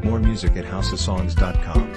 More music at houseofsongs.com.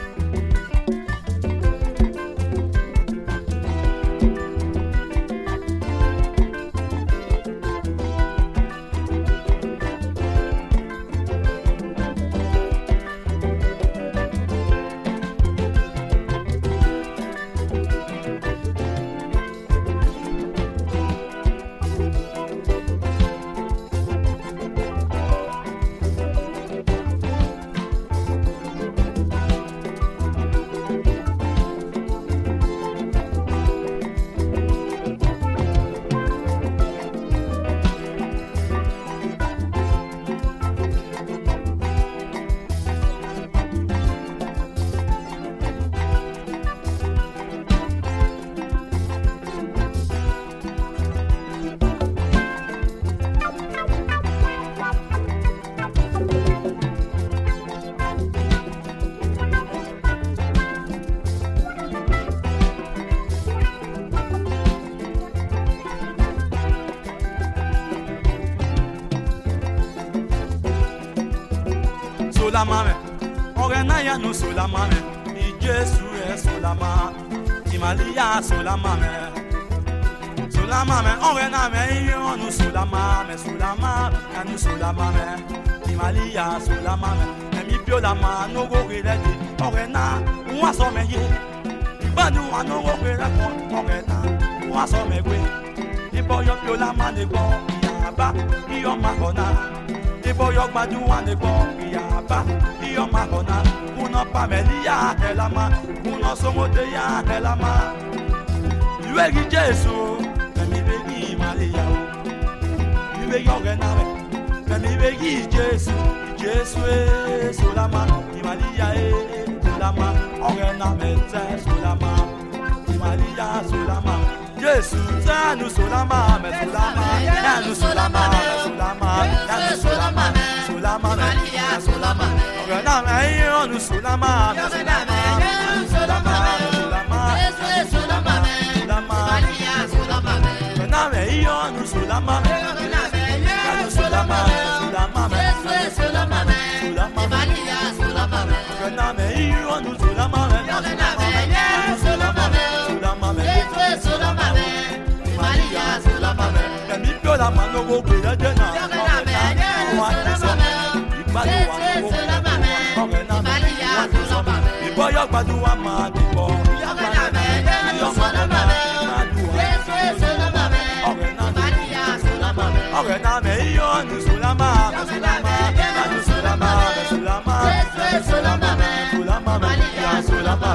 Solamame, Orena no solamame, I Jesu solama, Imalia solamame, Solamame, Orena me no solamame, Solama, and solamame, Imalia solamame, and mi piolama no go ready, Orena, was on me, Banu no go ready, Orena, was on me, Ipo yo piolama de go, Yaba, Yo Mahona. Boyo gbadu wane go yaba iyo mahona kuno pameli ya helama kuno somote ya helama iwegi Jesu kemi begi Maria o iwegi ogenawe kemi begi Jesu solama Maria solama ogename solama Maria solama Jesu zanu solama me solama yanu solama solama yanu solama solama Maria solama ogana me yanu solama solama solama solama Jesu solama Maria solama ogana me yanu solama yanu solama solama Jesu solama Maria solama ogana me yanu solama yanu solama solama Jesu solama Maria solama kami piola mano go kwela jena Maria solama iboyo gbadu wa ma dibo Maria solama Jesu solama Maria solama ogena me yo nu solama nu solama Jesu solama Maria solama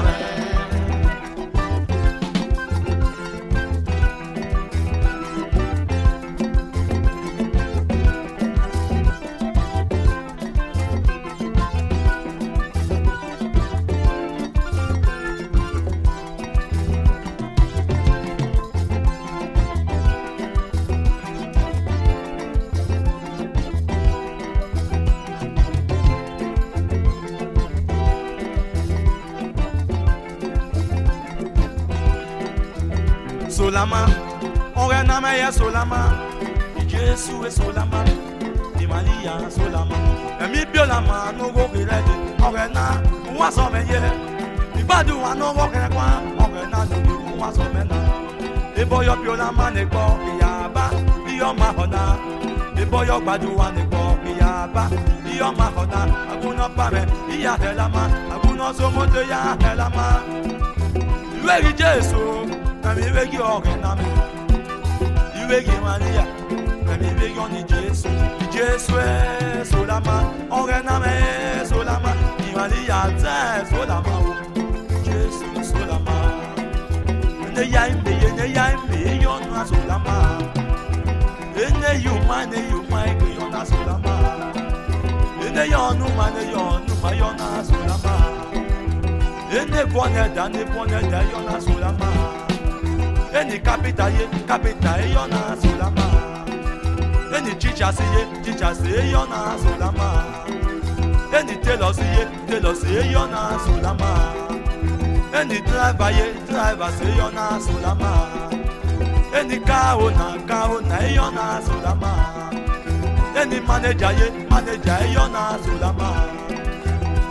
Solama, Orena me solama, Jesu solama, Maria solama, mi piolama no go ready, Orena, was on me ye, Badu no go kwa, Orena no was on me now. The boy of piolama ne go, Yaba, Yo Mahona, the boy of Badu ne go, Yaba, Yo Mahona, Aguna Pame, Ya Helama, Aguna Somoto Ya Helama, Where Jesu. Kami begi ogename, ibegi Maria. Kami begi oni Jesu solama, ogename solama, Maria solama, Jesu solama. Ne yaimbe yona solama. Ene yuma yona solama. Ene yonu yona solama. Ene bone da yona solama. Any capital yona solama. Any teacher say yona solama. Any tailor say yona solama. Any driver say yona solama. Any car owner yona solama. Any manager yona solama.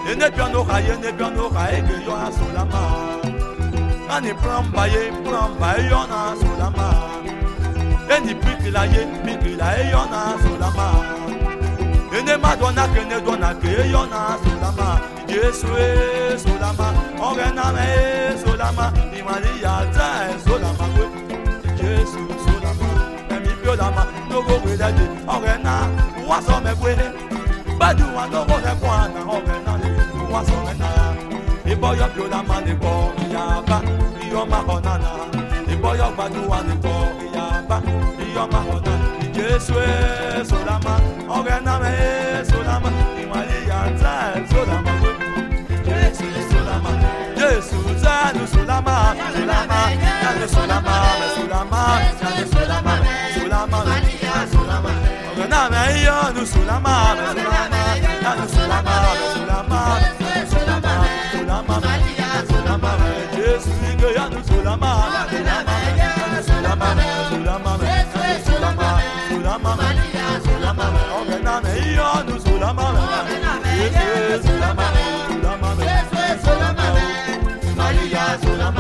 ene piano kaye ke yo asolama ani plamba yo na asolama eni pikila yo na asolama ene madonna ke yo na asolama Yesu solama orena me solama ni Maria ta solama Yesu solama emi biolama no go we that orena wa so me we badu wa no go le kwa na orena wa so me na ibo yo biolama le ko ya ba iyo ma honana ibo yo badu wa le ko ya ba iyo ma honana Yesu solama orena me solama ni Maria ta solama Yesu zanu sulama sulama zanu sulama sulama zanu sulama sulama sulama orena me yo nu sulama sulama zanu sulama sulama sulama sulama sulama Yesu ige ya nu sulama sulama zanu sulama sulama sulama sulama sulama orena me yo nu sulama Yesu sulama sulama Maria sulama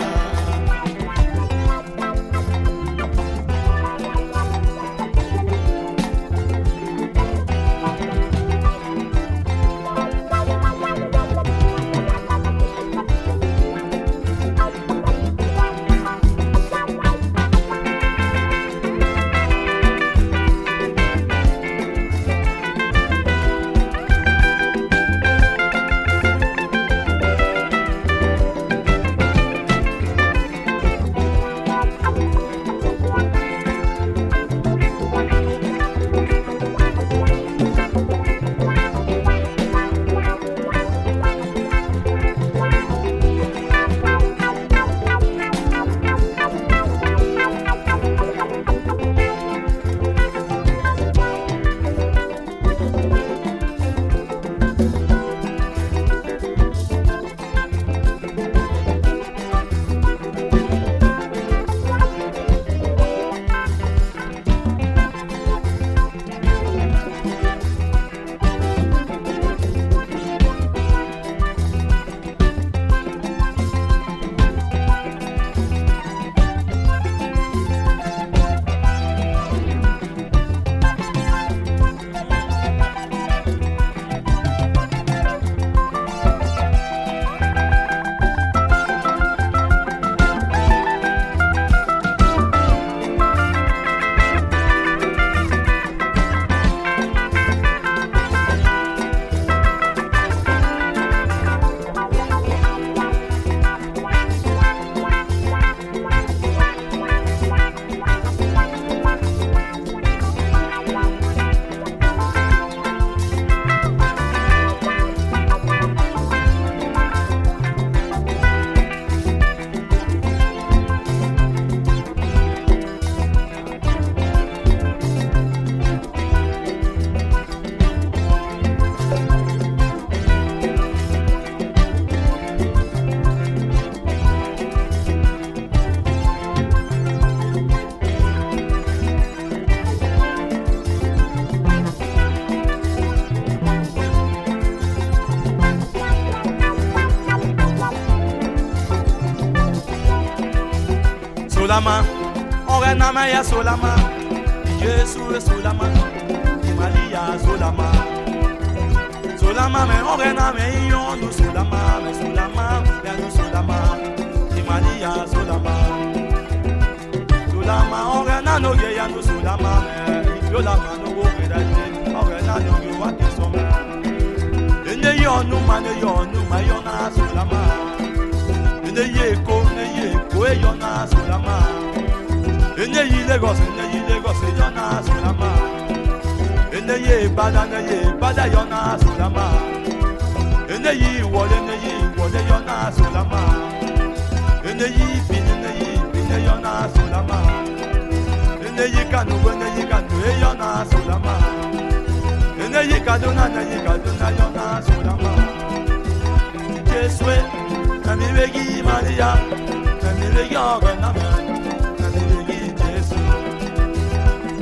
Solama, orena me ya solama, Yesu solama, Maria solama, solama me orena me yo nu solama, me solama, ya nu solama, Maria solama, solama orena no ye ya nu solama me, yo la mano go vedate, orena no yo wa kisoma, ene yo nu ma yo na solama. Ne yeko e yo na solama. Ene yi Lagos e yo na solama. Ene ye bada yo na solama. Ene yi wole yo na solama. Ene yi bine yo na solama. Ene yi kanu e yo na solama. Ene yi kaduna yo na solama. Jeswe Nami begi Maria, nami begi Orena, nami begi Jesu.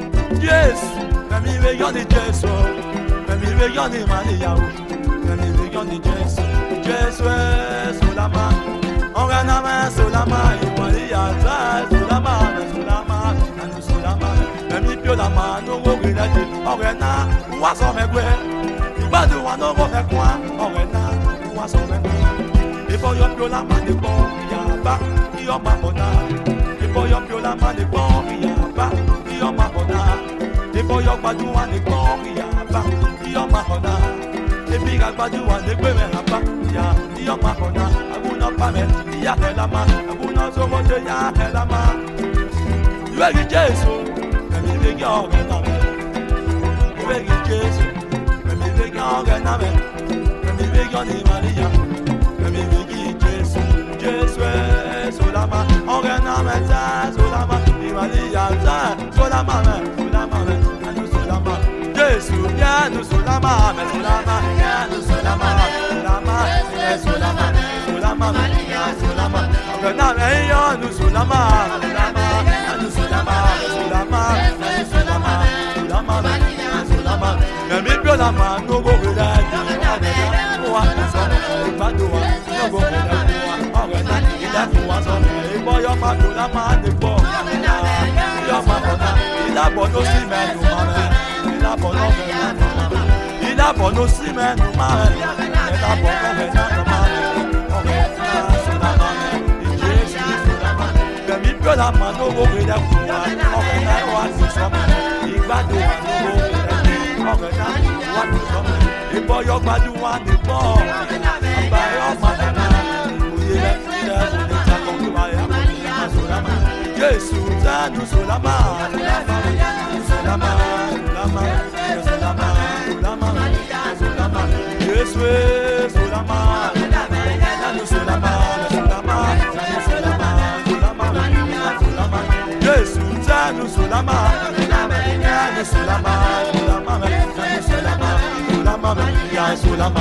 Jesu, nami begi Jesu, nami begi Maria, nami begi ni Jésus, Jésus Solama. On rename Solama, Imalia Solama, Solama, and Solama. Emi Piolama, no go relate. On rena, was on me. Ibadu wa no go me kwa. On rena, was on me. Ifo yo Piolama de bon, yaba, yo mabona. Ifo yo Piolama de bon, yaba, yo mabona. Ifo yo Badu wa de bon, yaba, yo mabona. Ebi agbadu wa de gbe me haba, ya, yo mabona. Abuna pame, ya helama, abuna zomo de ya helama. Iwegi Jesu, emi vegi ogename. Iwegi Jesu, emi vegi ogename. Emi vegi oni Maria, emi vegi Jesu, Jesu Solama, ogename za Solama, Maria za Solama, Solama, anu Solama. Jesu, ya nu Solama, Solama, ya nu Solama, Solama, Solama, Solama, ya Solama, ogename ya nu Solama, Solama. Emi Piolama, no go relate. No go relate. Boy, your Piolama, the poor. Your mama, il a bon aussi, mais nous maman. Il a bon aussi, mais nous maman. Il a bon aussi, mais nous maman. Il a bon aussi, mais nous maman. Emi Piolama, no go relate. Boy, your body one the ball. By your mother, Jesus, and Solama, Solama, Solama, Solama, Solama, Solama, Jesus, Solama, and Solama, Solama, Solama, Solama, Jesus, and Solama, and Solama, Solama,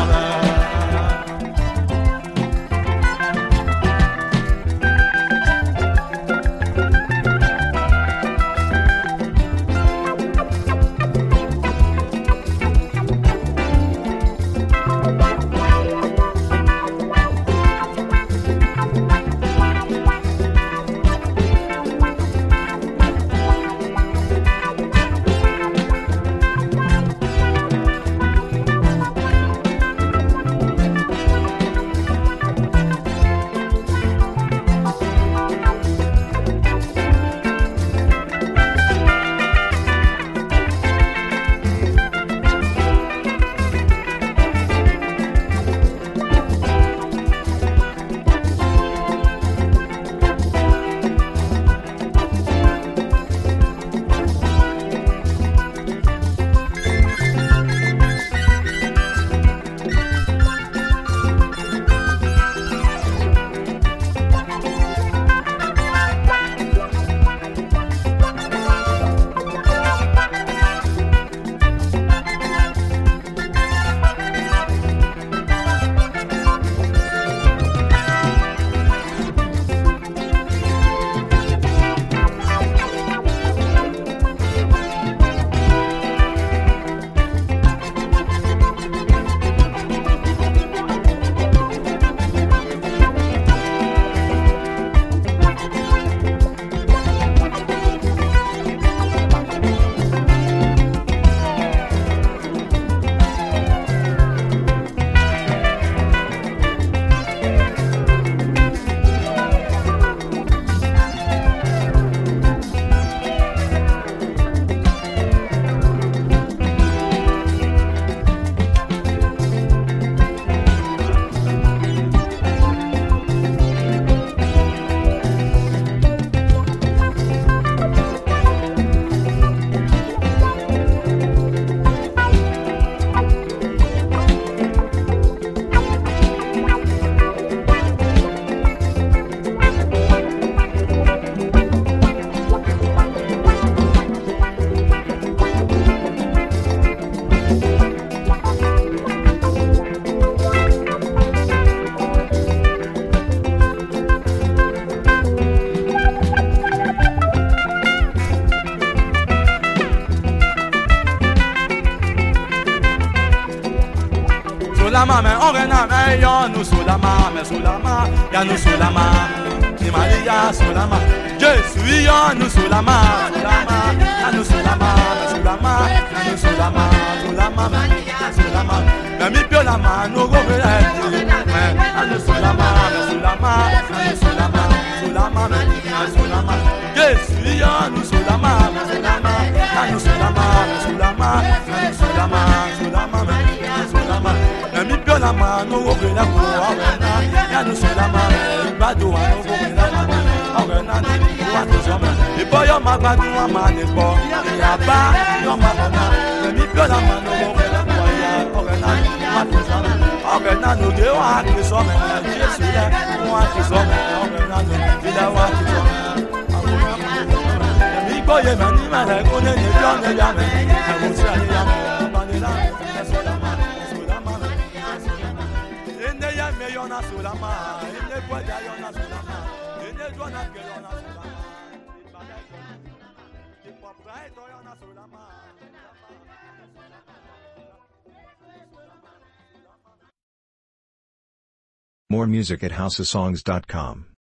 Solama me orena me yo no solama me solama ya no solama ni Maria solama Jesu yo no solama solama ya no solama me solama ya no solama solama me solama me mi pio la mano go me ya no solama me solama ya no solama solama me solama Jesu yo no solama me solama ya no solama me solama ya no solama solama me solama mi pio la mano go me la ya no solama gbadu wa no go me la orena ni wa to so me iboyo ma gbadu wa ma ni po ya ba yo ma bona mi pio la mano go me la ya orena ni wa to so me orena no ge wa ki so me Jesu le wa ki so me orena no ki la wa ki so me mi boye ma ni ma la go ne ni pio ne ya me mo si ani ya ma ni la solama ende ya me yo na solama ende kwa ya yo na solama ende do na ke yo na solama ki pa prai to yo na solama. More music at housesongs.com.